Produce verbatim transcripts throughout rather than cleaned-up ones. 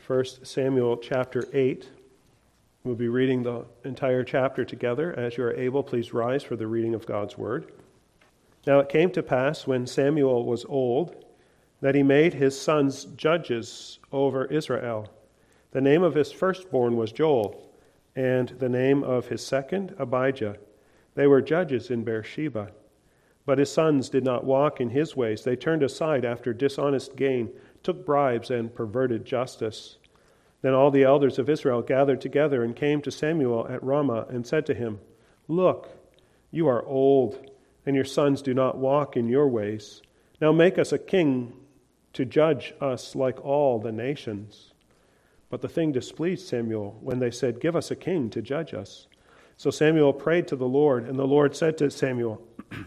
First Samuel chapter eight. We'll be reading the entire chapter together. As you are able, please rise for the reading of God's word. Now it came to pass, when Samuel was old, that he made his sons judges over Israel. The name of his firstborn was Joel, and the name of his second, Abijah. They were judges in Beersheba. But his sons did not walk in his ways. They turned aside after dishonest gain, took bribes, and perverted justice. Then all the elders of Israel gathered together and came to Samuel at Ramah and said to him, "Look, you are old, and your sons do not walk in your ways. Now make us a king to judge us like all the nations." But the thing displeased Samuel when they said, "Give us a king to judge us." So Samuel prayed to the Lord, and the Lord said to Samuel,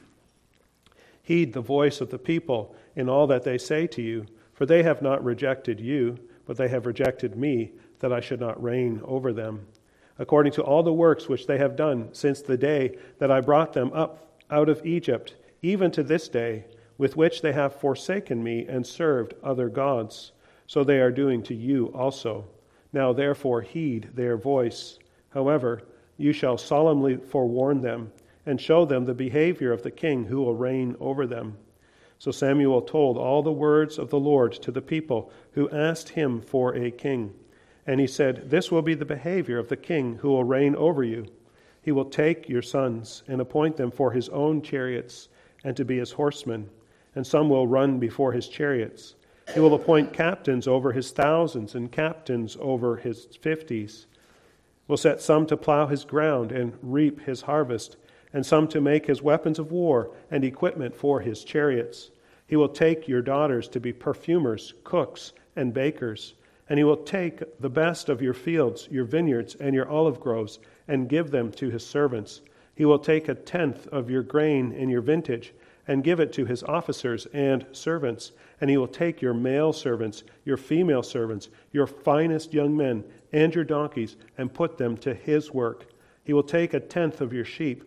"Heed the voice of the people in all that they say to you, for they have not rejected you, but they have rejected me, that I should not reign over them, according to all the works which they have done since the day that I brought them up out of Egypt, even to this day, with which they have forsaken me and served other gods. So they are doing to you also. Now therefore heed their voice. However, you shall solemnly forewarn them, and show them the behavior of the king who will reign over them." So Samuel told all the words of the Lord to the people who asked him for a king. And he said, "This will be the behavior of the king who will reign over you. He will take your sons and appoint them for his own chariots and to be his horsemen, and some will run before his chariots. He will appoint captains over his thousands and captains over his fifties. Will set some to plow his ground and reap his harvest, and some to make his weapons of war and equipment for his chariots. He will take your daughters to be perfumers, cooks, and bakers, and he will take the best of your fields, your vineyards, and your olive groves, and give them to his servants. He will take a tenth of your grain in your vintage, and give it to his officers and servants, and he will take your male servants, your female servants, your finest young men, and your donkeys, and put them to his work. He will take a tenth of your sheep,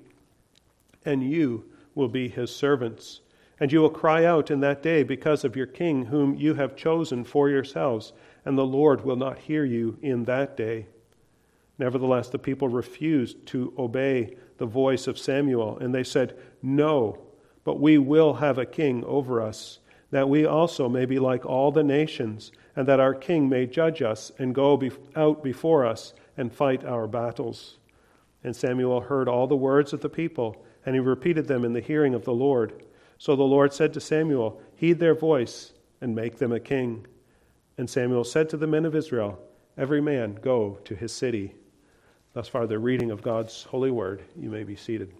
and you will be his servants. And you will cry out in that day because of your king whom you have chosen for yourselves, and the Lord will not hear you in that day." Nevertheless, the people refused to obey the voice of Samuel, and they said, "No, but we will have a king over us, that we also may be like all the nations, and that our king may judge us and go be- out before us and fight our battles." And Samuel heard all the words of the people, and he repeated them in the hearing of the Lord. So the Lord said to Samuel, "Heed their voice and make them a king." And Samuel said to the men of Israel, "Every man go to his city." Thus far the reading of God's holy word. You may be seated.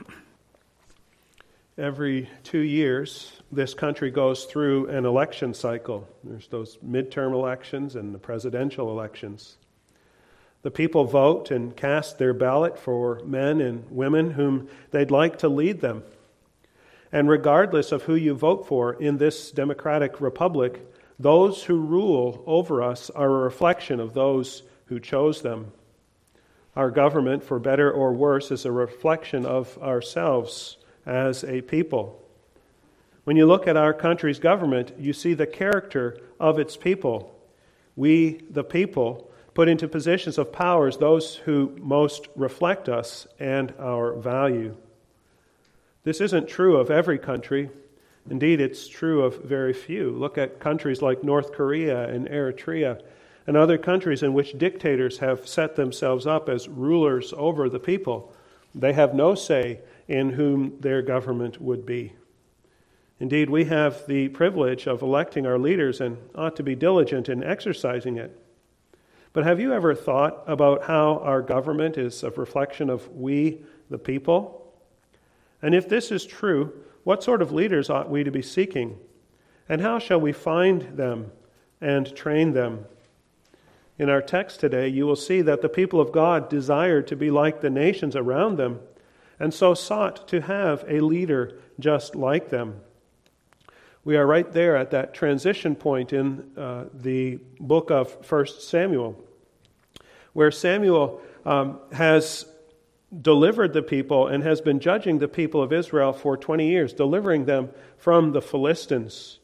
Every two years, this country goes through an election cycle. There's those midterm elections and the presidential elections. The people vote and cast their ballot for men and women whom they'd like to lead them. And regardless of who you vote for in this democratic republic, those who rule over us are a reflection of those who chose them. Our government, for better or worse, is a reflection of ourselves as a people. When you look at our country's government, you see the character of its people. We, the people, put into positions of powers those who most reflect us and our value. This isn't true of every country. Indeed, it's true of very few. Look at countries like North Korea and Eritrea and other countries in which dictators have set themselves up as rulers over the people. They have no say in whom their government would be. Indeed, we have the privilege of electing our leaders and ought to be diligent in exercising it. But have you ever thought about how our government is a reflection of we, the people? And if this is true, what sort of leaders ought we to be seeking? And how shall we find them and train them? In our text today, you will see that the people of God desired to be like the nations around them, and so sought to have a leader just like them. We are right there at that transition point in uh, the book of First Samuel, where Samuel um, has delivered the people and has been judging the people of Israel for twenty years, delivering them from the Philistines.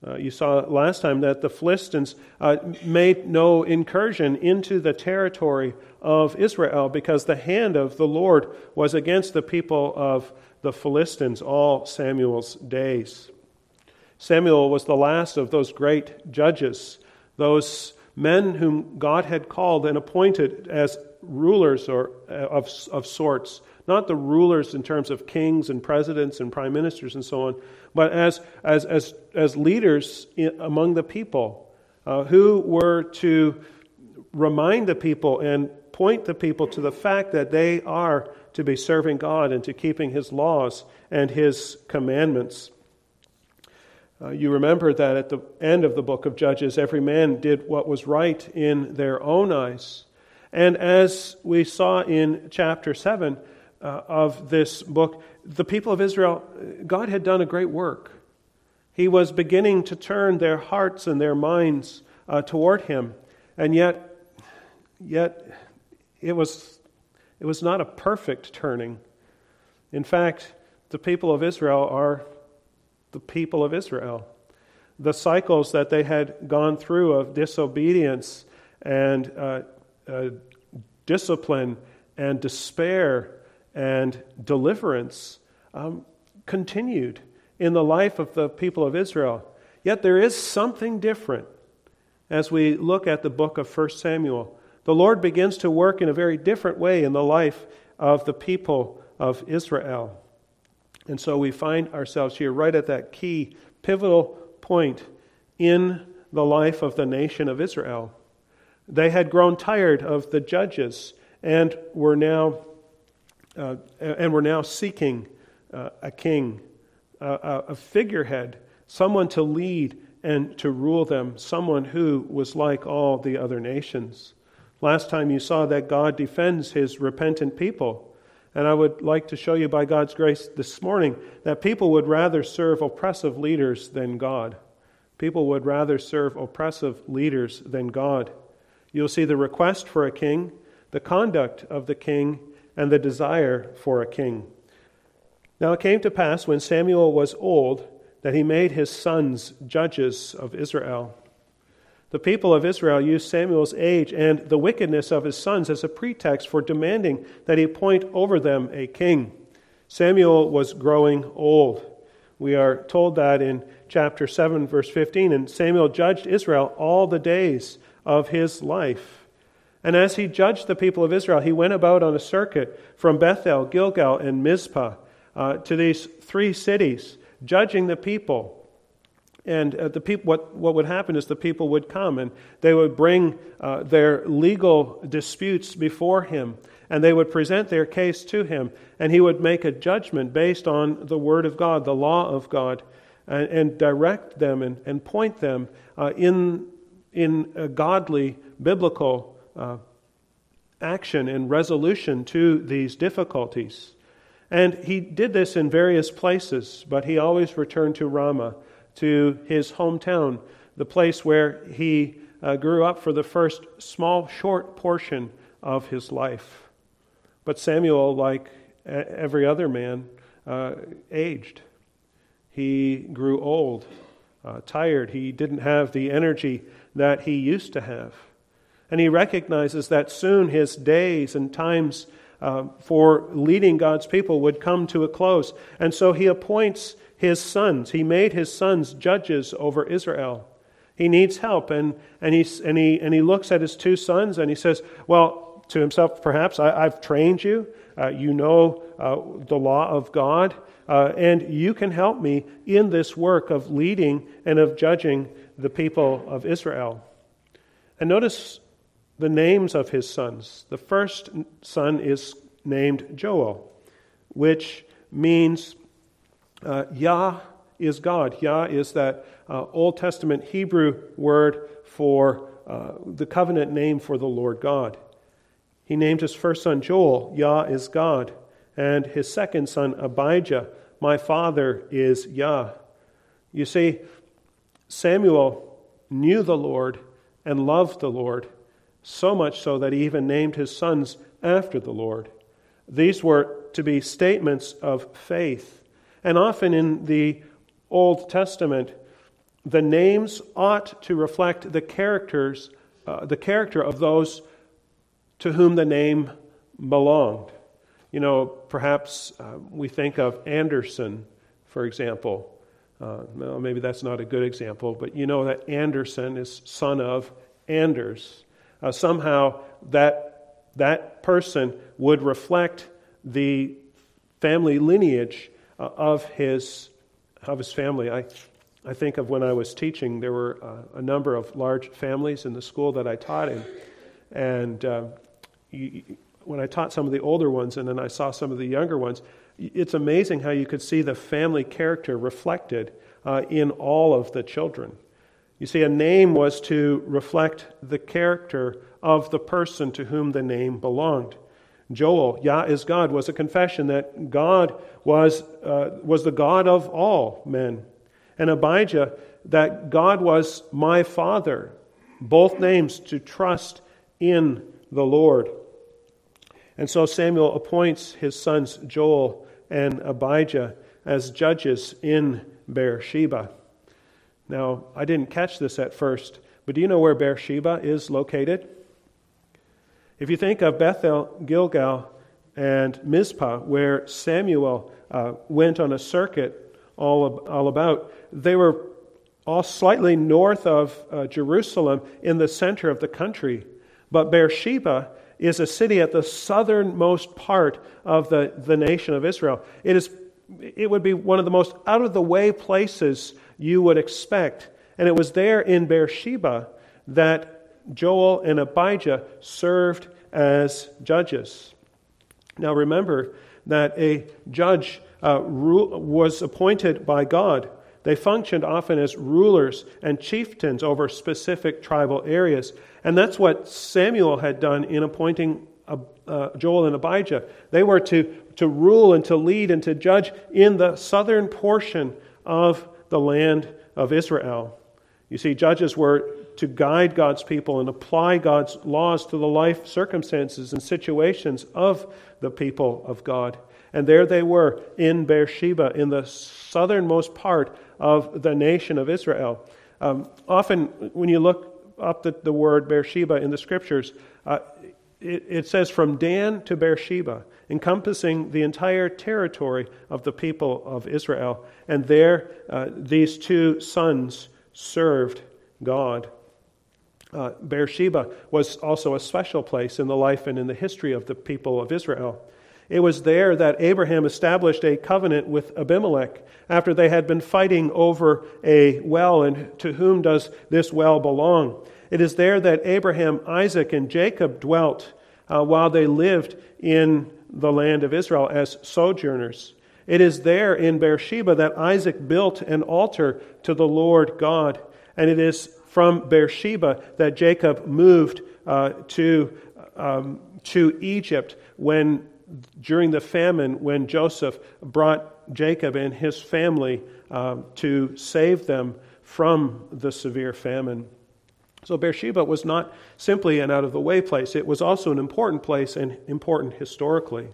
Uh, you saw last time that the Philistines uh, made no incursion into the territory of Israel because the hand of the Lord was against the people of the Philistines all Samuel's days. Samuel was the last of those great judges, those men whom God had called and appointed as rulers or of, of sorts, not the rulers in terms of kings and presidents and prime ministers and so on, but as as as as leaders in, among the people uh, who were to remind the people and point the people to the fact that they are to be serving God and to keeping His laws and His commandments. Uh, you remember that at the end of the book of Judges, every man did what was right in their own eyes. And as we saw in chapter seven uh, of this book, the people of Israel, God had done a great work. He was beginning to turn their hearts and their minds uh, toward Him. And yet, yet it was, it was not a perfect turning. In fact, the people of Israel are the people of Israel. The cycles that they had gone through of disobedience and uh, uh, discipline and despair and deliverance um, continued in the life of the people of Israel. Yet there is something different as we look at the book of First Samuel. The Lord begins to work in a very different way in the life of the people of Israel. And so we find ourselves here right at that key, pivotal point in the life of the nation of Israel. They had grown tired of the judges and were now uh, and were now seeking uh, a king, uh, a figurehead, someone to lead and to rule them, someone who was like all the other nations. Last time you saw that God defends His repentant people. And I would like to show you by God's grace this morning that people would rather serve oppressive leaders than God. People would rather serve oppressive leaders than God. You'll see the request for a king, the conduct of the king, and the desire for a king. Now it came to pass when Samuel was old that he made his sons judges of Israel. The people of Israel used Samuel's age and the wickedness of his sons as a pretext for demanding that he appoint over them a king. Samuel was growing old. We are told that in chapter seven, verse fifteen, and Samuel judged Israel all the days of his life. And as he judged the people of Israel, he went about on a circuit from Bethel, Gilgal, and Mizpah uh, to these three cities, judging the people. And uh, the people, what, what would happen is the people would come and they would bring uh, their legal disputes before him, and they would present their case to him, and he would make a judgment based on the Word of God, the law of God, and, and direct them and, and point them uh, in, in a godly, biblical uh, action and resolution to these difficulties. And he did this in various places, but he always returned to Ramah, to his hometown, the place where he uh, grew up for the first small, short portion of his life. But Samuel, like every other man, uh, aged. He grew old, uh, tired. He didn't have the energy that he used to have. And he recognizes that soon his days and times uh, for leading God's people would come to a close. And so he appoints his sons. He made his sons judges over Israel. He needs help, and and he and he and he looks at his two sons and he says, "Well, to himself, perhaps I, I've trained you. Uh, you know uh, the law of God, uh, and you can help me in this work of leading and of judging the people of Israel." And notice the names of his sons. The first son is named Joel, which means Uh, Yah is God. Yah is that uh, Old Testament Hebrew word for uh, the covenant name for the Lord God. He named his first son Joel, Yah is God, and his second son Abijah, my father is Yah. You see, Samuel knew the Lord and loved the Lord, so much so that he even named his sons after the Lord. These were to be statements of faith. And often in the Old Testament, the names ought to reflect the characters, uh, the character of those to whom the name belonged. You know, perhaps uh, we think of Anderson, for example. Uh, well, maybe that's not a good example, but you know that Anderson is son of Anders. Uh, somehow that that person would reflect the family lineage uh, of his of his family. I I think of when I was teaching, there were uh, a number of large families in the school that I taught in, and uh, you, when I taught some of the older ones, and then I saw some of the younger ones, it's amazing how you could see the family character reflected uh, in all of the children. You see, a name was to reflect the character of the person to whom the name belonged. Joel, Yah is God, was a confession that God was uh, was the God of all men. And Abijah, that God was my Father. Both names to trust in the Lord. And so Samuel appoints his sons Joel and Abijah as judges in Beersheba. Now, I didn't catch this at first, but do you know where Beersheba is located? If you think of Bethel, Gilgal, and Mizpah, where Samuel uh, went on a circuit all, all about, they were all slightly north of uh, Jerusalem in the center of the country. But Beersheba is a city at the southernmost part of the, the nation of Israel. It is, it would be one of the most out-of-the-way places you would expect. And it was there in Beersheba that Joel and Abijah served as judges. Now remember that a judge uh, ru- was appointed by God. They functioned often as rulers and chieftains over specific tribal areas. And that's what Samuel had done in appointing uh, uh, Joel and Abijah. They were to, to rule and to lead and to judge in the southern portion of the land of Israel. You see, judges were to guide God's people and apply God's laws to the life circumstances and situations of the people of God. And there they were in Beersheba, in the southernmost part of the nation of Israel. Um, often, when you look up the, the word Beersheba in the Scriptures, uh, it, it says from Dan to Beersheba, encompassing the entire territory of the people of Israel. And there, uh, these two sons served God. Uh, Beersheba was also a special place in the life and in the history of the people of Israel. It was there that Abraham established a covenant with Abimelech after they had been fighting over a well, and to whom does this well belong? It is there that Abraham, Isaac, and Jacob dwelt uh, while they lived in the land of Israel as sojourners. It is there in Beersheba that Isaac built an altar to the Lord God, and it is from Beersheba that Jacob moved uh, to um, to Egypt when during the famine, when Joseph brought Jacob and his family uh, to save them from the severe famine. So Beersheba was not simply an out-of-the-way place. It was also an important place and important historically.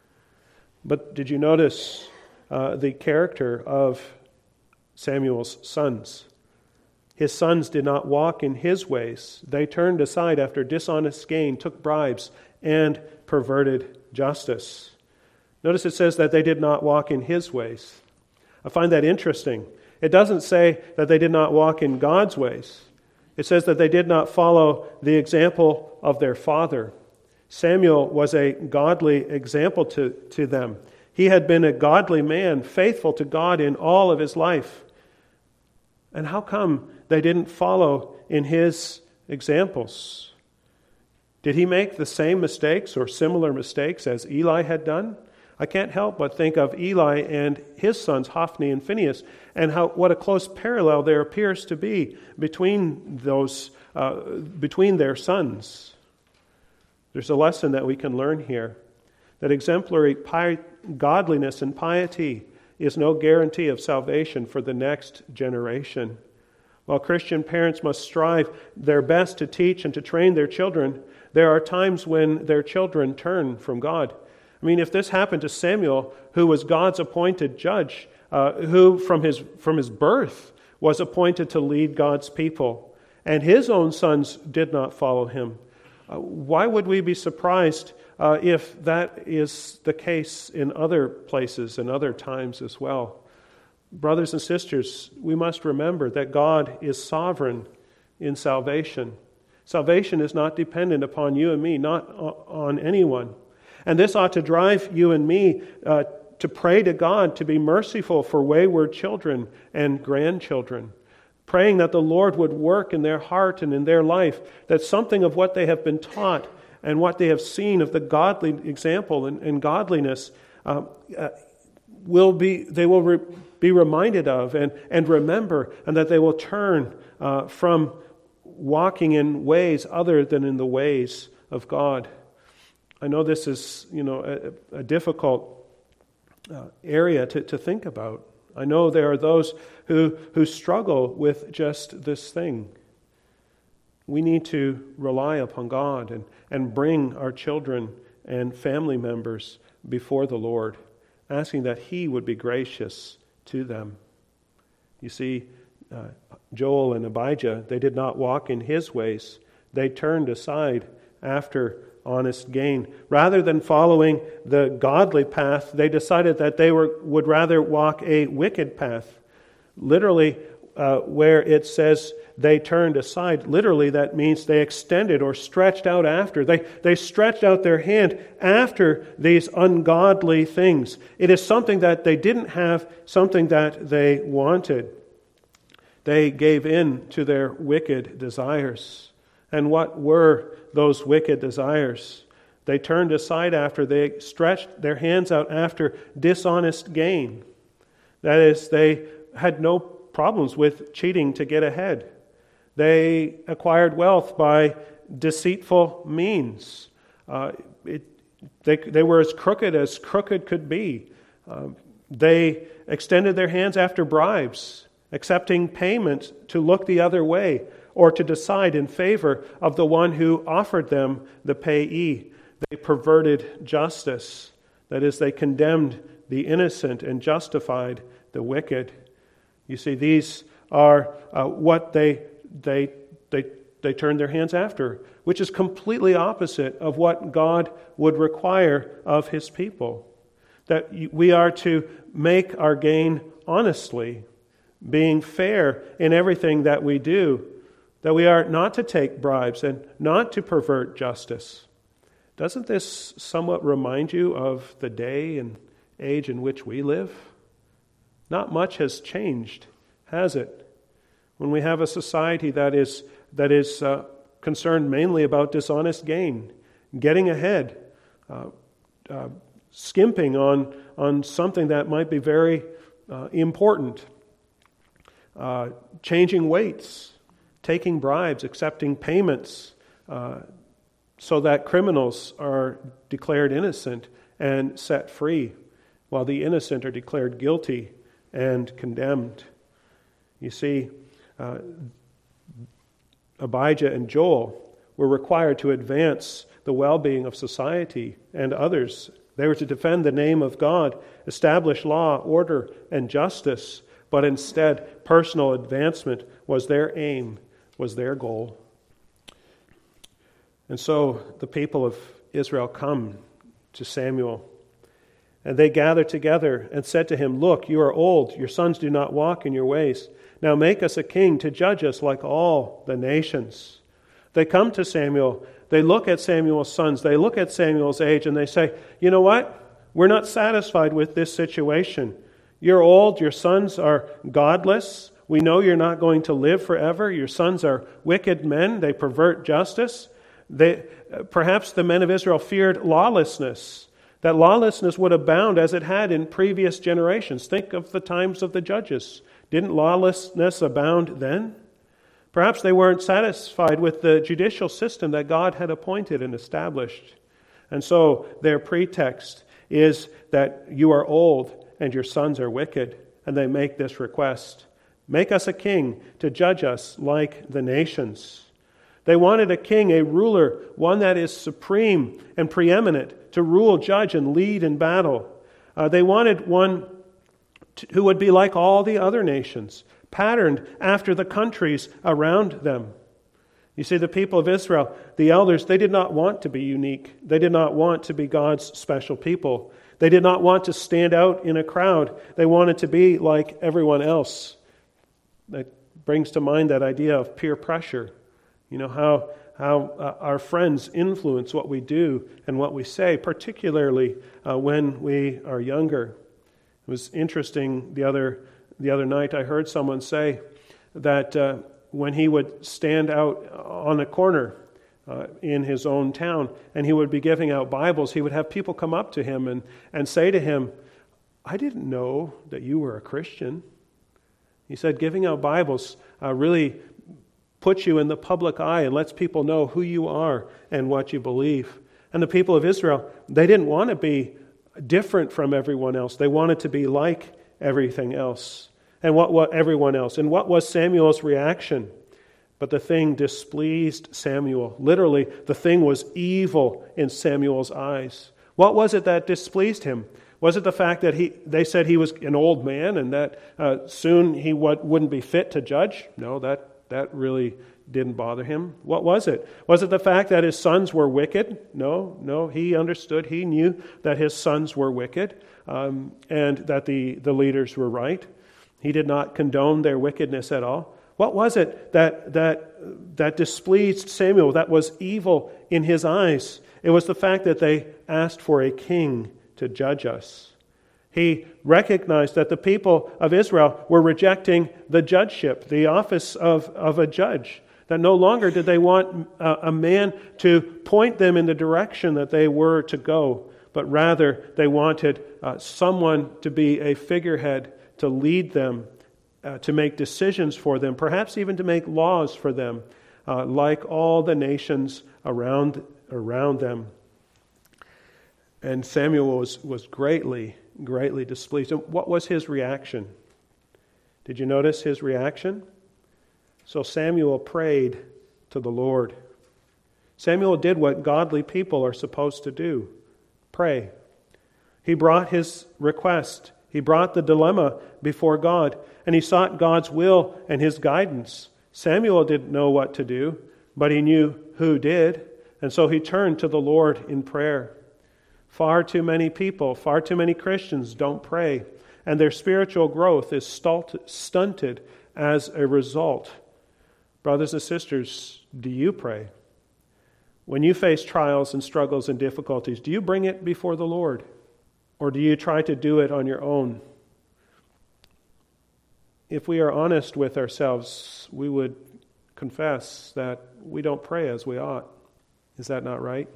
But did you notice uh, the character of Samuel's sons? His sons did not walk in his ways. They turned aside after dishonest gain, took bribes, and perverted justice. Notice it says that they did not walk in his ways. I find that interesting. It doesn't say that they did not walk in God's ways. It says that they did not follow the example of their father. Samuel was a godly example to, to them. He had been a godly man, faithful to God in all of his life. And how come they didn't follow in his examples? Did he make the same mistakes or similar mistakes as Eli had done? I can't help but think of Eli and his sons, Hophni and Phinehas, and how what a close parallel there appears to be between those, uh, between their sons. There's a lesson that we can learn here, that exemplary pi- godliness and piety is no guarantee of salvation for the next generation. While Christian parents must strive their best to teach and to train their children, there are times when their children turn from God. I mean, if this happened to Samuel, who was God's appointed judge, uh, who from his from his birth was appointed to lead God's people, and his own sons did not follow him. Uh, why would we be surprised uh, if that is the case in other places and other times as well? Brothers and sisters, we must remember that God is sovereign in salvation. Salvation is not dependent upon you and me, not on anyone. And this ought to drive you and me uh, to pray to God to be merciful for wayward children and grandchildren, praying that the Lord would work in their heart and in their life, that something of what they have been taught and what they have seen of the godly example and, and godliness uh, uh, will be, they will re- be reminded of and, and remember, and that they will turn uh, from walking in ways other than in the ways of God. I know this is, you know, a, a difficult uh, area to, to think about. I know there are those who, who struggle with just this thing. We need to rely upon God and, and bring our children and family members before the Lord, asking that He would be gracious to them. You see, uh, Joel and Abijah, they did not walk in his ways. They turned aside after honest gain. Rather than following the godly path, they decided that they were would rather walk a wicked path. Literally, uh, where it says they turned aside, literally that means they extended or stretched out after. They, they stretched out their hand after these ungodly things. It is something that they didn't have, something that they wanted. They gave in to their wicked desires. And what were those wicked desires? They turned aside after, they stretched their hands out after dishonest gain. That is, they had no problems with cheating to get ahead. They acquired wealth by deceitful means. Uh, it, they, they were as crooked as crooked could be. Uh, they extended their hands after bribes, accepting payment to look the other way, or to decide in favor of the one who offered them the payee. They perverted justice. That is, they condemned the innocent and justified the wicked. You see, these are uh, what they they they they turned their hands after, which is completely opposite of what God would require of His people. That we are to make our gain honestly, being fair in everything that we do. That we are not to take bribes and not to pervert justice. Doesn't this somewhat remind you of the day and age in which we live? Not much has changed, has it? When we have a society that is that is uh, concerned mainly about dishonest gain, getting ahead, uh, uh, skimping on, on something that might be very uh, important, uh, changing weights, taking bribes, accepting payments, uh, so that criminals are declared innocent and set free, while the innocent are declared guilty and condemned. You see, uh, Abijah and Joel were required to advance the well-being of society and others. They were to defend the name of God, establish law, order, and justice, but instead personal advancement was their aim, was their goal. And so the people of Israel come to Samuel, and they gathered together and said to him, "Look, you are old, your sons do not walk in your ways. Now make us a king to judge us like all the nations." They come to Samuel, they look at Samuel's sons, they look at Samuel's age, and they say, "You know what? We're not satisfied with this situation. You're old, your sons are godless. We know you're not going to live forever. Your sons are wicked men, they pervert justice." They, perhaps the men of Israel feared lawlessness, that lawlessness would abound as it had in previous generations. Think of the times of the judges. Didn't lawlessness abound then? Perhaps they weren't satisfied with the judicial system that God had appointed and established. And so their pretext is that you are old and your sons are wicked, and they make this request. Make us a king to judge us like the nations. They wanted a king, a ruler, one that is supreme and preeminent, to rule, judge, and lead in battle. Uh, they wanted one to, who would be like all the other nations, patterned after the countries around them. You see, the people of Israel, the elders, they did not want to be unique. They did not want to be God's special people. They did not want to stand out in a crowd. They wanted to be like everyone else. That brings to mind that idea of peer pressure. You know, how, how uh, our friends influence what we do and what we say, particularly uh, when we are younger. It was interesting the other, the other night I heard someone say that uh, when he would stand out on a corner uh, in his own town and he would be giving out Bibles, he would have people come up to him and, and say to him, "I didn't know that you were a Christian." He said giving out Bibles uh, really puts you in the public eye and lets people know who you are and what you believe. And the people of Israel, they didn't want to be different from everyone else. They wanted to be like everything else. And what, what everyone else. And what was Samuel's reaction? But the thing displeased Samuel. Literally, the thing was evil in Samuel's eyes. What was it that displeased him? Was it the fact that he they said he was an old man and that uh, soon he w- wouldn't be fit to judge? No, that, that really didn't bother him. What was it? Was it the fact that his sons were wicked? No, no, he understood. He knew that his sons were wicked um, and that the, the leaders were right. He did not condone their wickedness at all. What was it that that that displeased Samuel, that was evil in his eyes? It was the fact that they asked for a king to judge us. He recognized that the people of Israel were rejecting the judgeship, the office of, of a judge, that no longer did they want a, a man to point them in the direction that they were to go, but rather they wanted uh, someone to be a figurehead, to lead them, uh, to make decisions for them, perhaps even to make laws for them, uh, like all the nations around around them. And Samuel was, was greatly, greatly displeased. And what was his reaction? Did you notice his reaction? So Samuel prayed to the Lord. Samuel did what godly people are supposed to do: pray. He brought his request. He brought the dilemma before God, and he sought God's will and his guidance. Samuel didn't know what to do, but he knew who did, and so he turned to the Lord in prayer. Far too many people, far too many Christians don't pray, and their spiritual growth is stunted as a result. Brothers and sisters, do you pray? When you face trials and struggles and difficulties, do you bring it before the Lord? Or do you try to do it on your own? If we are honest with ourselves, we would confess that we don't pray as we ought. Is that not right?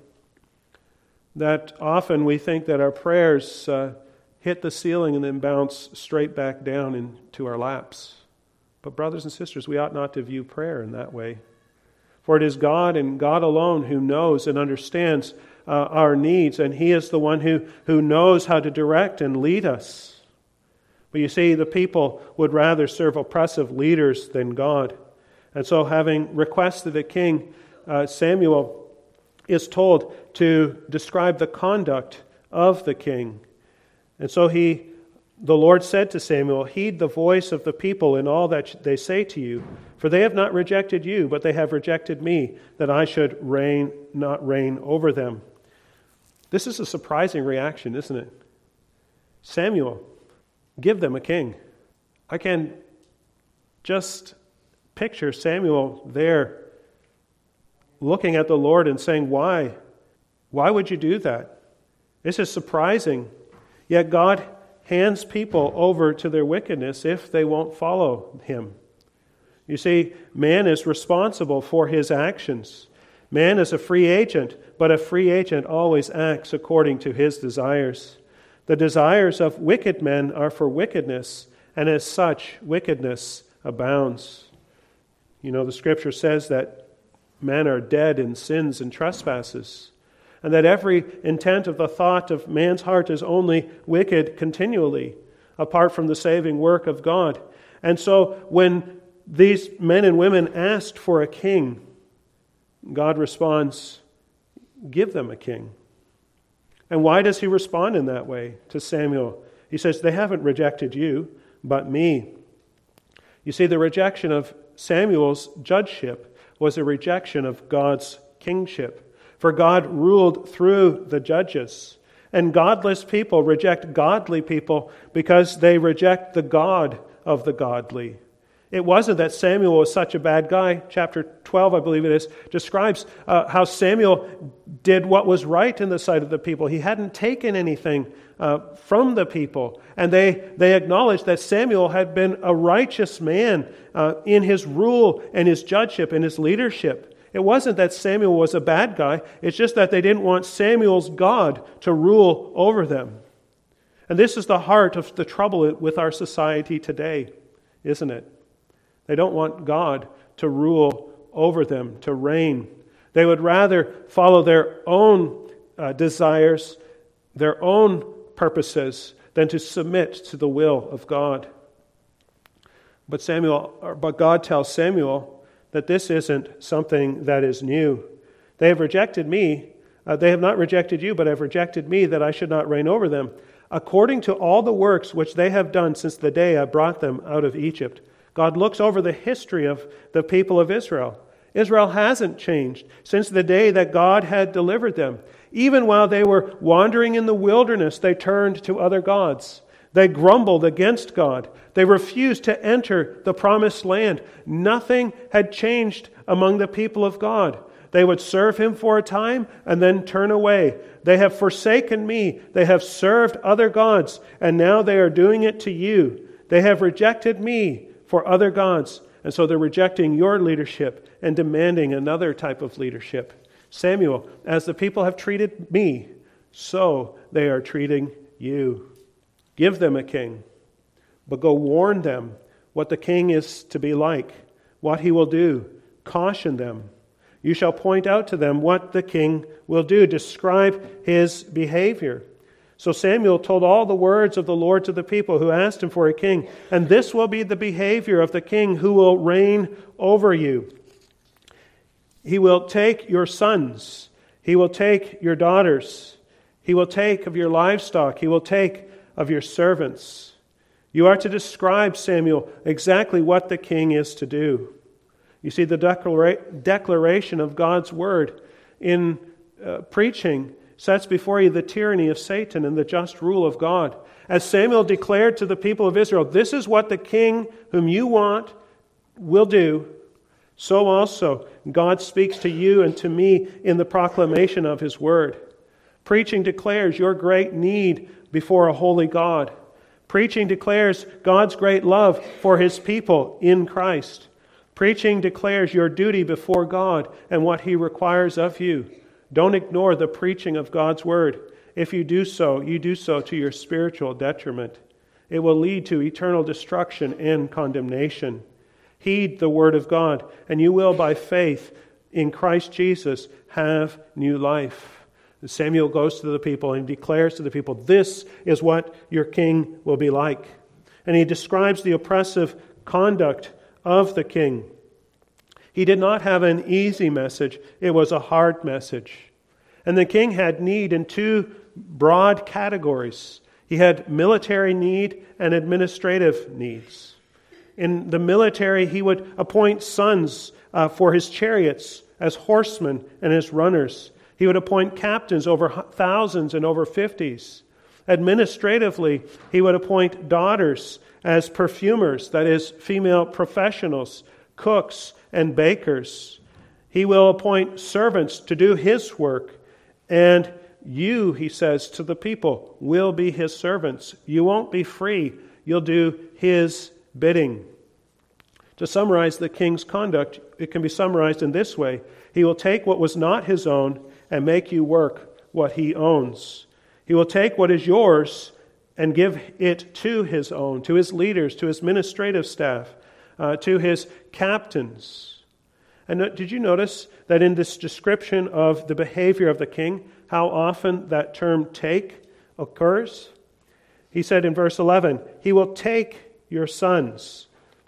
That often we think that our prayers uh, hit the ceiling and then bounce straight back down into our laps. But brothers and sisters, we ought not to view prayer in that way. For it is God and God alone who knows and understands uh, our needs, and He is the one who, who knows how to direct and lead us. But you see, the people would rather serve oppressive leaders than God. And so having requested a king, uh, Samuel is told to describe the conduct of the king. And so he, the Lord said to Samuel, "Heed the voice of the people in all that they say to you, for they have not rejected you, but they have rejected me, that I should reign, not reign over them." This is a surprising reaction, isn't it? Samuel, give them a king. I can just picture Samuel there looking at the Lord and saying, why? Why would you do that? This is surprising. Yet God hands people over to their wickedness if they won't follow Him. You see, man is responsible for his actions. Man is a free agent, but a free agent always acts according to his desires. The desires of wicked men are for wickedness, and as such, wickedness abounds. You know, the Scripture says that men are dead in sins and trespasses, and that every intent of the thought of man's heart is only wicked continually, apart from the saving work of God. And so when these men and women asked for a king, God responds, "Give them a king." And why does He respond in that way to Samuel? He says, "They haven't rejected you, but me." You see, the rejection of Samuel's judgeship was a rejection of God's kingship. For God ruled through the judges. And godless people reject godly people because they reject the God of the godly. It wasn't that Samuel was such a bad guy. Chapter twelve, I believe it is, describes uh, how Samuel did what was right in the sight of the people. He hadn't taken anything uh, from the people. And they, they acknowledged that Samuel had been a righteous man uh, in his rule and his judgeship and his leadership. It wasn't that Samuel was a bad guy. It's just that they didn't want Samuel's God to rule over them. And this is the heart of the trouble with our society today, isn't it? They don't want God to rule over them, to reign. They would rather follow their own uh, desires, their own purposes, than to submit to the will of God. But Samuel, but God tells Samuel that this isn't something that is new. They have rejected me. Uh, they have not rejected you, but have rejected me, that I should not reign over them, according to all the works which they have done since the day I brought them out of Egypt. God looks over the history of the people of Israel. Israel hasn't changed since the day that God had delivered them. Even while they were wandering in the wilderness, they turned to other gods. They grumbled against God. They refused to enter the promised land. Nothing had changed among the people of God. They would serve Him for a time and then turn away. They have forsaken me. They have served other gods, and now they are doing it to you. They have rejected me for other gods, and so they're rejecting your leadership and demanding another type of leadership. Samuel, as the people have treated me, so they are treating you. Give them a king, but go warn them what the king is to be like, what he will do. Caution them. You shall point out to them what the king will do. Describe his behavior. So Samuel told all the words of the Lord to the people who asked him for a king. And this will be the behavior of the king who will reign over you. He will take your sons. He will take your daughters. He will take of your livestock. He will take of your servants. You are to describe, Samuel, exactly what the king is to do. You see, the declara- declaration of God's word in uh, preaching sets before you the tyranny of Satan and the just rule of God. As Samuel declared to the people of Israel, this is what the king whom you want will do, so also God speaks to you and to me in the proclamation of His word. Preaching declares your great need before a holy God. Preaching declares God's great love for His people in Christ. Preaching declares your duty before God and what He requires of you. Don't ignore the preaching of God's word. If you do so, you do so to your spiritual detriment. It will lead to eternal destruction and condemnation. Heed the word of God, and you will, by faith in Christ Jesus, have new life. Samuel goes to the people and declares to the people, this is what your king will be like. And he describes the oppressive conduct of the king. He did not have an easy message. It was a hard message. And the king had need in two broad categories. He had military need and administrative needs. In the military, he would appoint sons uh, for his chariots as horsemen and as runners. He would appoint captains over thousands and over fifties. Administratively, he would appoint daughters as perfumers, that is, female professionals, cooks, and bakers. He will appoint servants to do his work. And you, he says to the people, will be his servants. You won't be free. You'll do his bidding. To summarize the king's conduct, it can be summarized in this way. He will take what was not his own and make you work what he owns. He will take what is yours and give it to his own, to his leaders, to his administrative staff, uh, to his captains. And did you notice that in this description of the behavior of the king, how often that term take occurs? He said in verse eleven, he will take your sons.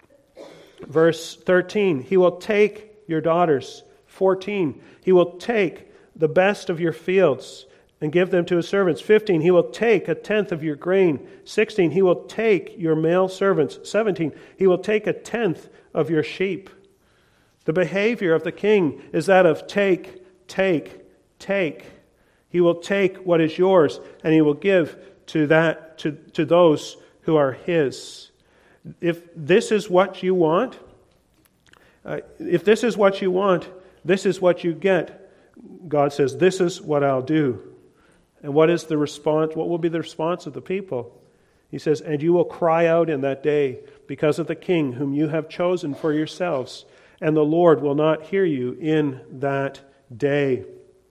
Verse thirteen, he will take your daughters. fourteen, he will take the best of your fields and give them to his servants. fifteen, he will take a tenth of your grain. sixteen, he will take your male servants. seventeen, he will take a tenth of your sheep. The behavior of the king is that of take, take, take. He will take what is yours and he will give to that to, to those who are his. If this is what you want, uh, if this is what you want, this is what you get. God says, this is what I'll do. And what is the response? What will be the response of the people? He says, and you will cry out in that day because of the king whom you have chosen for yourselves, and the Lord will not hear you in that day.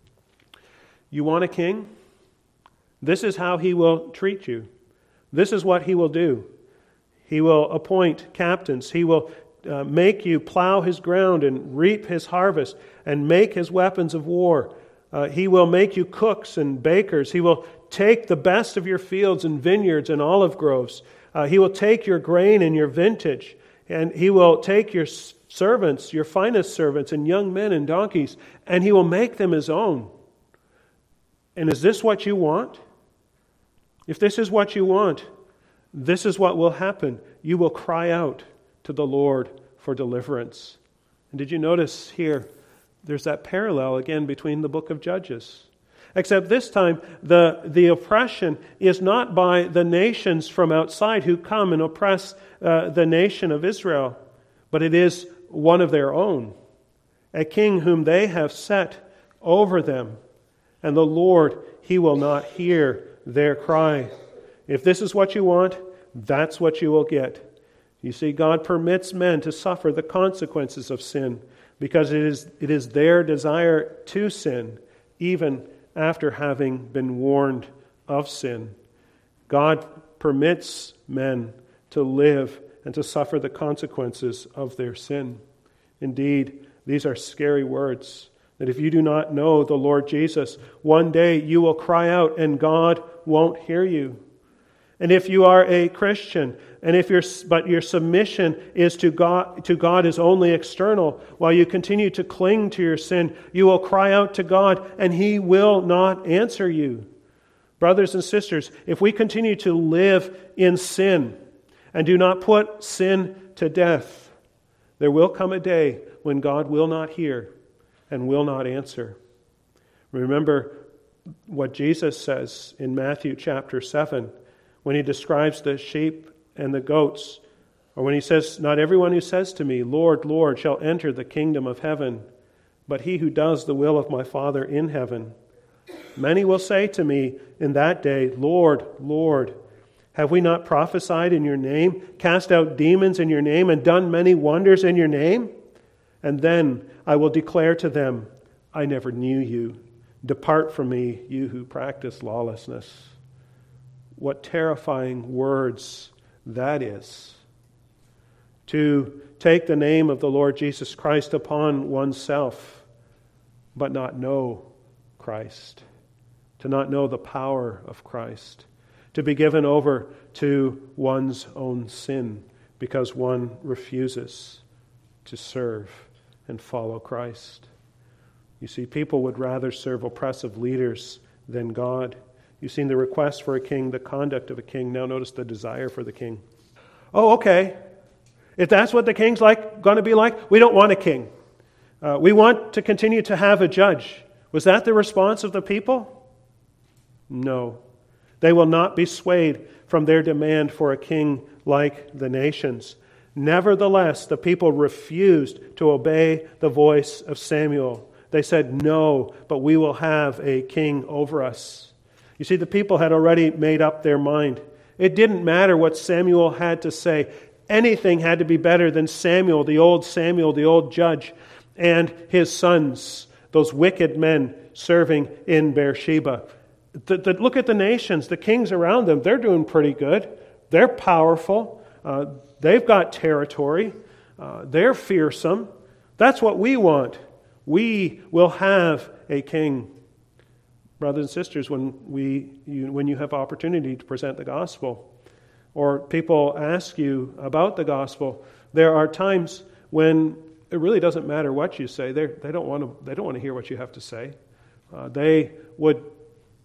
You want a king? This is how he will treat you. This is what he will do. He will appoint captains. He will uh, make you plow his ground and reap his harvest and make his weapons of war. Uh, he will make you cooks and bakers. He will take the best of your fields and vineyards and olive groves. Uh, he will take your grain and your vintage. And he will take your servants, your finest servants, and young men and donkeys, and he will make them his own. And is this what you want? If this is what you want, this is what will happen. You will cry out to the Lord for deliverance. And did you notice here, there's that parallel again between the book of Judges. Except this time, the, the oppression is not by the nations from outside who come and oppress uh, the nation of Israel, but it is one of their own, a king whom they have set over them. And the Lord, he will not hear their cry. If this is what you want, that's what you will get. You see, God permits men to suffer the consequences of sin because it is, it is their desire to sin, even after having been warned of sin. God permits men to live and to suffer the consequences of their sin. Indeed, these are scary words, that if you do not know the Lord Jesus, one day you will cry out and God won't hear you. And if you are a Christian, and if your but your submission is to God, to God is only external, while you continue to cling to your sin, you will cry out to God and He will not answer you. Brothers and sisters, if we continue to live in sin and do not put sin to death, there will come a day when God will not hear and will not answer. Remember what Jesus says in Matthew chapter seven, when He describes the sheep and the goats, or when He says, not everyone who says to me, Lord, Lord, shall enter the kingdom of heaven, but he who does the will of my Father in heaven. Many will say to me in that day, Lord, Lord, have we not prophesied in your name, cast out demons in your name, and done many wonders in your name? And then I will declare to them, I never knew you. Depart from me, you who practice lawlessness. What terrifying words that is. To take the name of the Lord Jesus Christ upon oneself, but not know Christ. To not know the power of Christ. To be given over to one's own sin because one refuses to serve and follow Christ. You see, people would rather serve oppressive leaders than God. You've seen the request for a king, the conduct of a king. Now notice the desire for the king. Oh, okay. If that's what the king's like, going to be like, we don't want a king. Uh, we want to continue to have a judge. Was that the response of the people? No. They will not be swayed from their demand for a king like the nations. Nevertheless, the people refused to obey the voice of Samuel. They said, no, but we will have a king over us. You see, the people had already made up their mind. It didn't matter what Samuel had to say. Anything had to be better than Samuel, the old Samuel, the old judge, and his sons, those wicked men serving in Beersheba. The, the, look at the nations, the kings around them. They're doing pretty good. They're powerful. Uh, they've got territory. Uh, they're fearsome. That's what we want. We will have a king. Brothers and sisters, when we you, when you have opportunity to present the gospel, or people ask you about the gospel, there are times when it really doesn't matter what you say. They they don't want to they don't want to hear what you have to say. Uh, they would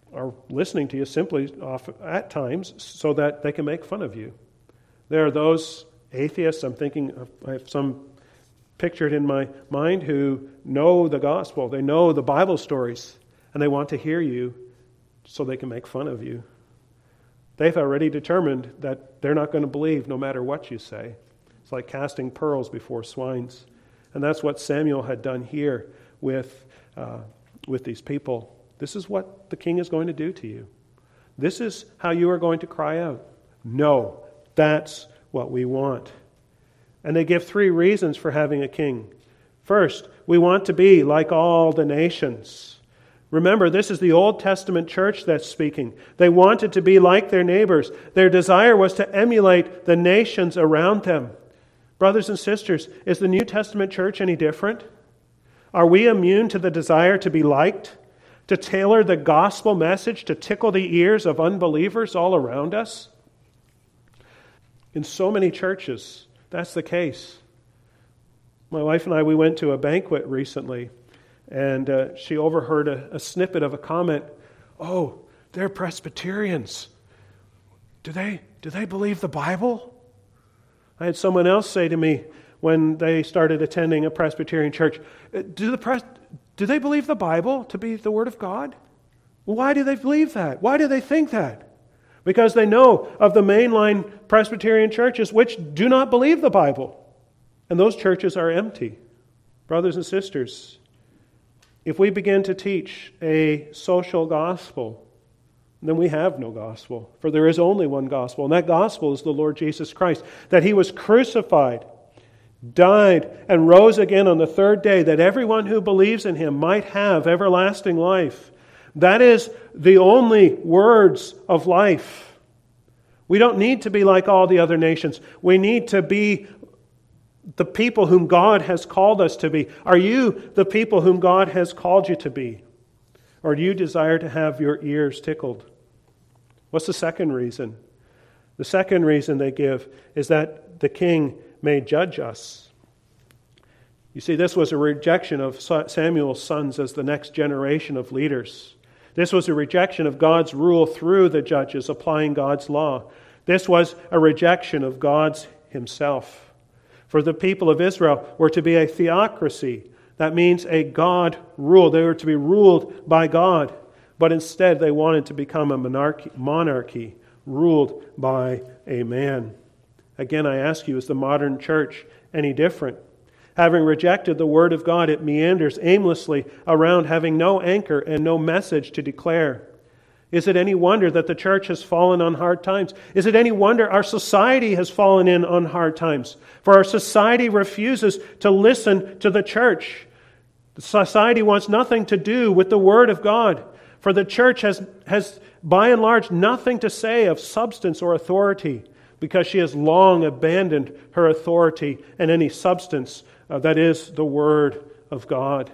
are listening to you simply off, at times so that they can make fun of you. There are those atheists, I'm thinking, of, I have some pictured in my mind, who know the gospel, they know the Bible stories, and they want to hear you so they can make fun of you. They've already determined that they're not going to believe no matter what you say. It's like casting pearls before swines. And that's what Samuel had done here with, uh, with these people. This is what the king is going to do to you. This is how you are going to cry out. No, that's what we want. And they give three reasons for having a king. First, we want to be like all the nations. Remember, this is the Old Testament church that's speaking. They wanted to be like their neighbors. Their desire was to emulate the nations around them. Brothers and sisters, is the New Testament church any different? Are we immune to the desire to be liked? To tailor the gospel message to tickle the ears of unbelievers all around us? In so many churches, that's the case. My wife and I, we went to a banquet recently, and uh, she overheard a, a snippet of a comment. Oh, they're Presbyterians. Do they, do they believe the Bible? I had someone else say to me when they started attending a Presbyterian church, do the pres- do they believe the Bible to be the Word of God? Why do they believe that? Why do they think that? Because they know of the mainline Presbyterian churches which do not believe the Bible. And those churches are empty. Brothers and sisters, if we begin to teach a social gospel, then we have no gospel. For there is only one gospel, and that gospel is the Lord Jesus Christ. That He was crucified, died, and rose again on the third day, that everyone who believes in Him might have everlasting life. That is the only words of life. We don't need to be like all the other nations. We need to be the people whom God has called us to be. Are you the people whom God has called you to be? Or do you desire to have your ears tickled? What's the second reason? The second reason they give is that the king may judge us. You see, this was a rejection of Samuel's sons as the next generation of leaders. This was a rejection of God's rule through the judges applying God's law. This was a rejection of God's Himself. For the people of Israel were to be a theocracy. That means a God rule. They were to be ruled by God. But instead they wanted to become a monarchy, monarchy ruled by a man. Again, I ask you, is the modern church any different? Having rejected the Word of God, it meanders aimlessly around, having no anchor and no message to declare. Is it any wonder that the church has fallen on hard times? Is it any wonder our society has fallen in on hard times? For our society refuses to listen to the church. The society wants nothing to do with the Word of God. For the church has, has by and large nothing to say of substance or authority, because she has long abandoned her authority and any substance uh, that is the Word of God.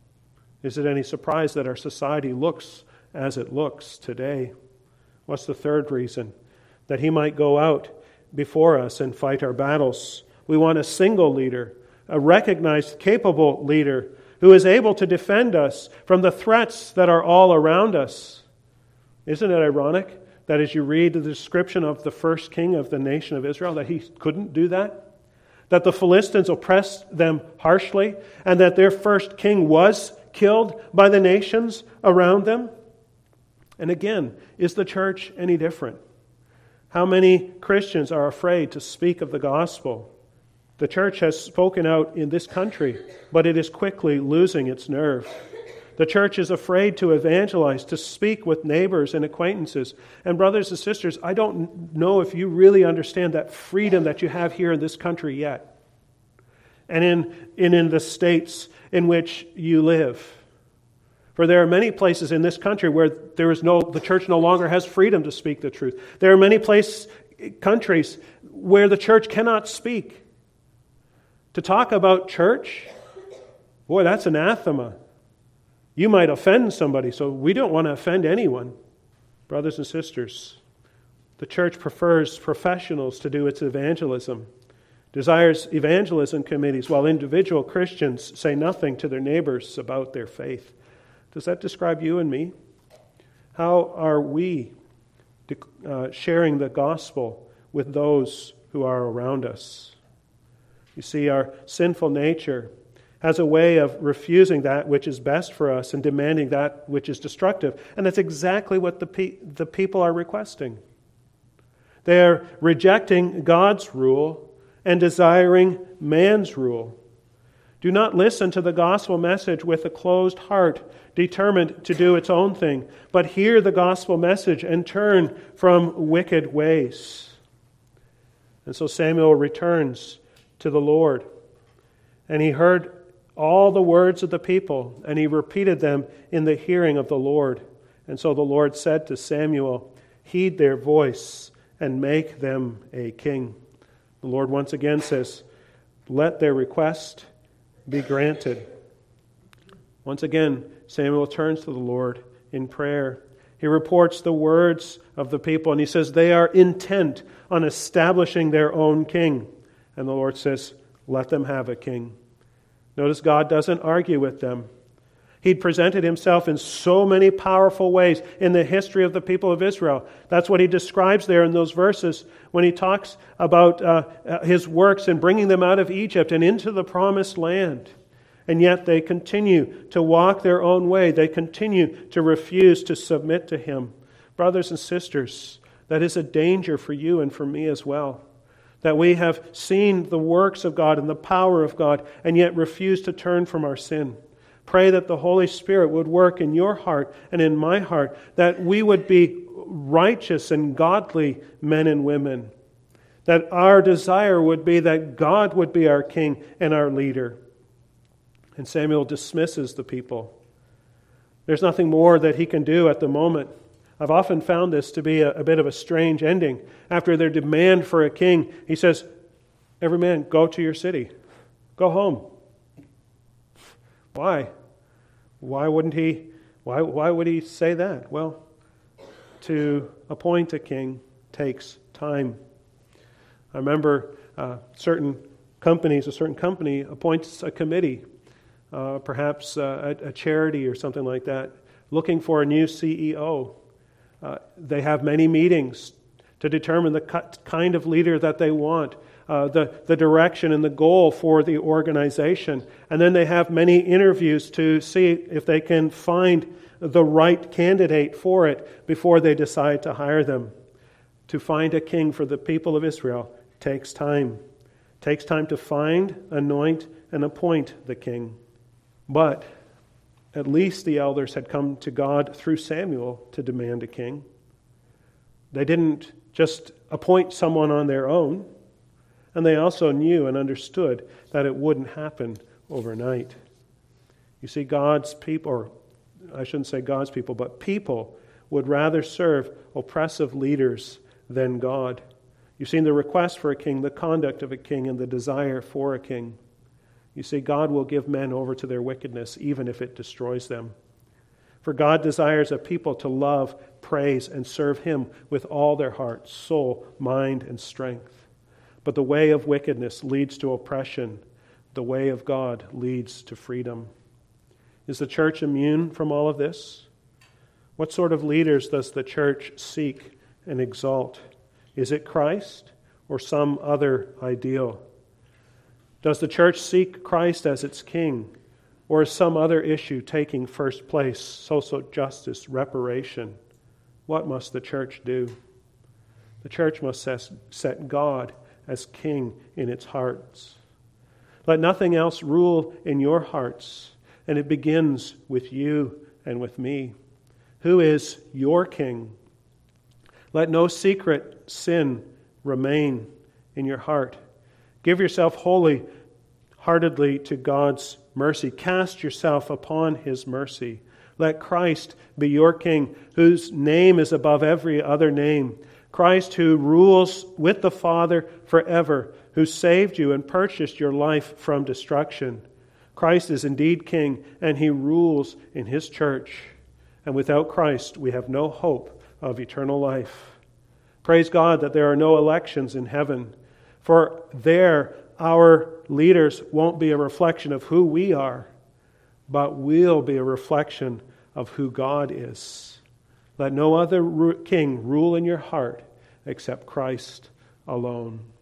Is it any surprise that our society looks as it looks today? What's the third reason? That He might go out before us and fight our battles. We want a single leader, a recognized, capable leader who is able to defend us from the threats that are all around us. Isn't it ironic that as you read the description of the first king of the nation of Israel, that he couldn't do that? That the Philistines oppressed them harshly, and that their first king was killed by the nations around them? And again, is the church any different? How many Christians are afraid to speak of the gospel? The church has spoken out in this country, but it is quickly losing its nerve. The church is afraid to evangelize, to speak with neighbors and acquaintances. And brothers and sisters, I don't know if you really understand that freedom that you have here in this country yet, and in, and in the states in which you live. For there are many places in this country where there is no, the church no longer has freedom to speak the truth. There are many places, countries where the church cannot speak. To talk about church, boy, that's anathema. You might offend somebody, so we don't want to offend anyone. Brothers and sisters, the church prefers professionals to do its evangelism, desires evangelism committees, while individual Christians say nothing to their neighbors about their faith. Does that describe you and me? How are we uh, sharing the gospel with those who are around us? You see, our sinful nature has a way of refusing that which is best for us and demanding that which is destructive. And that's exactly what the, pe- the people are requesting. They're rejecting God's rule and desiring man's rule. Do not listen to the gospel message with a closed heart, determined to do its own thing, but hear the gospel message and turn from wicked ways. And so Samuel returns to the Lord, and he heard all the words of the people, and he repeated them in the hearing of the Lord. And so the Lord said to Samuel, "Heed their voice and make them a king." The Lord once again says, "Let their request be granted." Once again, Samuel turns to the Lord in prayer. He reports the words of the people, and he says they are intent on establishing their own king. And the Lord says, "Let them have a king." Notice God doesn't argue with them. He'd presented himself in so many powerful ways in the history of the people of Israel. That's what he describes there in those verses when he talks about uh, his works in bringing them out of Egypt and into the promised land. And yet they continue to walk their own way. They continue to refuse to submit to him. Brothers and sisters, that is a danger for you and for me as well. That we have seen the works of God and the power of God and yet refuse to turn from our sin. Pray that the Holy Spirit would work in your heart and in my heart, that we would be righteous and godly men and women. That our desire would be that God would be our king and our leader. And Samuel dismisses the people. There's nothing more that he can do at the moment. I've often found this to be a, a bit of a strange ending. After their demand for a king, he says, "Every man, go to your city. Go home." Why? Why wouldn't he? Why, why would he say that? Well, to appoint a king takes time. I remember uh, certain companies, a certain company appoints a committee, uh, perhaps uh, a, a charity or something like that, looking for a new C E O. Uh, they have many meetings to determine the kind of leader that they want, uh, the, the direction and the goal for the organization. And then they have many interviews to see if they can find the right candidate for it before they decide to hire them. To find a king for the people of Israel takes time. It takes time to find, anoint, and appoint the king. But at least the elders had come to God through Samuel to demand a king. They didn't just appoint someone on their own, and they also knew and understood that it wouldn't happen overnight. You see, God's people, or I shouldn't say God's people, but people would rather serve oppressive leaders than God. You've seen the request for a king, the conduct of a king, and the desire for a king. You see, God will give men over to their wickedness, even if it destroys them. For God desires a people to love, praise, and serve him with all their heart, soul, mind, and strength. But the way of wickedness leads to oppression. The way of God leads to freedom. Is the church immune from all of this? What sort of leaders does the church seek and exalt? Is it Christ or some other ideal? Does the church seek Christ as its king, or is some other issue taking first place? Social justice, reparation. What must the church do? The church must set God as king in its hearts. Let nothing else rule in your hearts, and it begins with you and with me. Who is your king? Let no secret sin remain in your heart. Give yourself wholly-heartedly to God's mercy. Cast yourself upon his mercy. Let Christ be your king, whose name is above every other name. Christ who rules with the Father forever, who saved you and purchased your life from destruction. Christ is indeed king, and he rules in his church. And without Christ, we have no hope of eternal life. Praise God that there are no elections in heaven. For there, our leaders won't be a reflection of who we are, but will be a reflection of who God is. Let no other ru- king rule in your heart except Christ alone.